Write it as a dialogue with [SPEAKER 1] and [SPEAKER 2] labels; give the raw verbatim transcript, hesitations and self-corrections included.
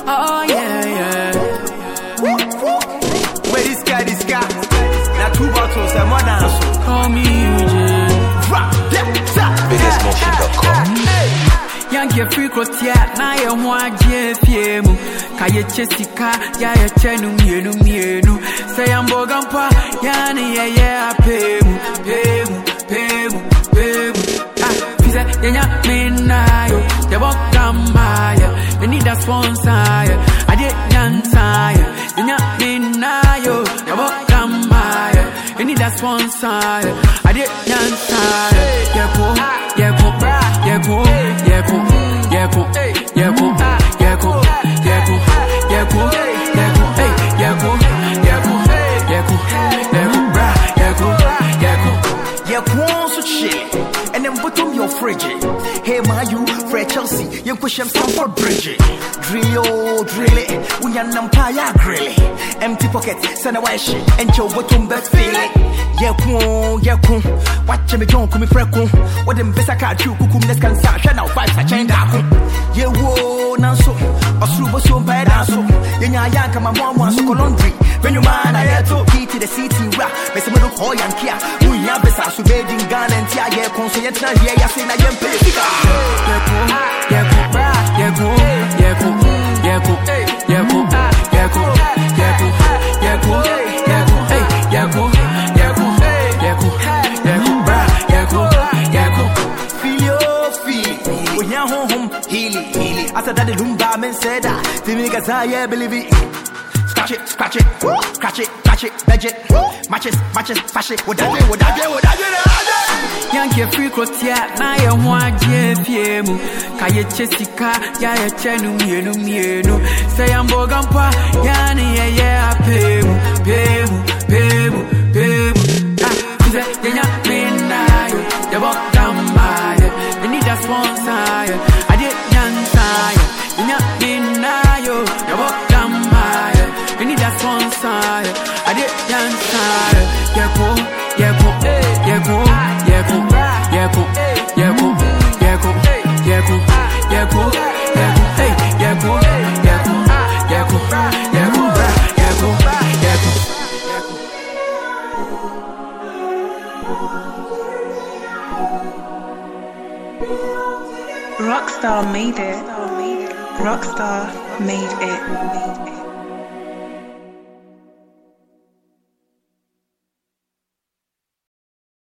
[SPEAKER 1] Oh yeah, yeah.
[SPEAKER 2] Where this guy, this guy? Now two bottles and one dance.
[SPEAKER 1] Call me U J.
[SPEAKER 3] biggest motion dot com.
[SPEAKER 1] Young get free crotia, na ye one J P M. Kaye Chesika, ya ye chenu mienu mienu. Say I'm bogampa, yani ya ya pemu, pemu, pemu, pemu. Ah, fize yenya minayo, ya bokambaya. You need a sponsor, I did yansa. Yenya minayo, ya bokambaya. You need a sponsor, I did yansa. Yeah, go, yeah, go, yeah, go, yeah, go, yeah, go, yeah, go, yeah, go, yeah, go, yeah, go, yeah, go, hey, yeah, go, yeah, go, yeah, go, yeah, go, yeah, go, yeah, go,
[SPEAKER 2] yeah, go, so shit. And then bottom your fridge. Hey, my you, Fred Chelsea, you push him some for bridge. Drill, drill it, we are Nampaya grill it. Empty pocket, send a wash, and your bottom best feel it. Yeah, cool, yeah, cool. Watch me, don't come freckle. What them best I can't you, cuckoo, let's can start. Shut out vibes, I change that. Yeah, whoa, now so, a super so bad, so. You're young, come on, one, so laundry. When you man, I had to eat to the city rap. Miss a little boy and Kia. We have the Sasu Beijing gun and Tia, yeah, consent, yeah, yeah, say, I am paid.
[SPEAKER 1] yeah, go, yeah, go, yeah, go, yeah, go, yeah, go, yeah, go, yeah, go, yeah, go, yeah, go, yeah, go, hey, yeah, go, yeah, go, yeah, go, yeah, go, yeah, go, yeah, go.
[SPEAKER 2] Feel your feet. When you're home, heal it, heal it. After that, the Lumba men said that. The niggas, I believe it. Scratch it, scratch it, scratch it, scratch it, veg it, matches, matches, fash it. What I do, what I do, what I do.
[SPEAKER 1] Young get free crotia, na ye one J P M. Kaye Chesika, ya ye chenu mienu mienu. Say I'm bogampa, yani ya ya pemu, pemu, pemu, pemu. Ah, fize yenya minayo, ya bokambaya. You need a sponsor, I did yansa. Yenya minayo, ya bokambaya. You need a sponsor, I did yansa. Yeah, go, yeah, go, yeah, go, yeah, go, yeah, go, yeah, go, yeah, go, yeah, go, yeah, go, yeah, go, hey, yeah, go, yeah, go, yeah, go, yeah, go, yeah, go, yeah,
[SPEAKER 4] go. Rockstar made it. Rockstar made it.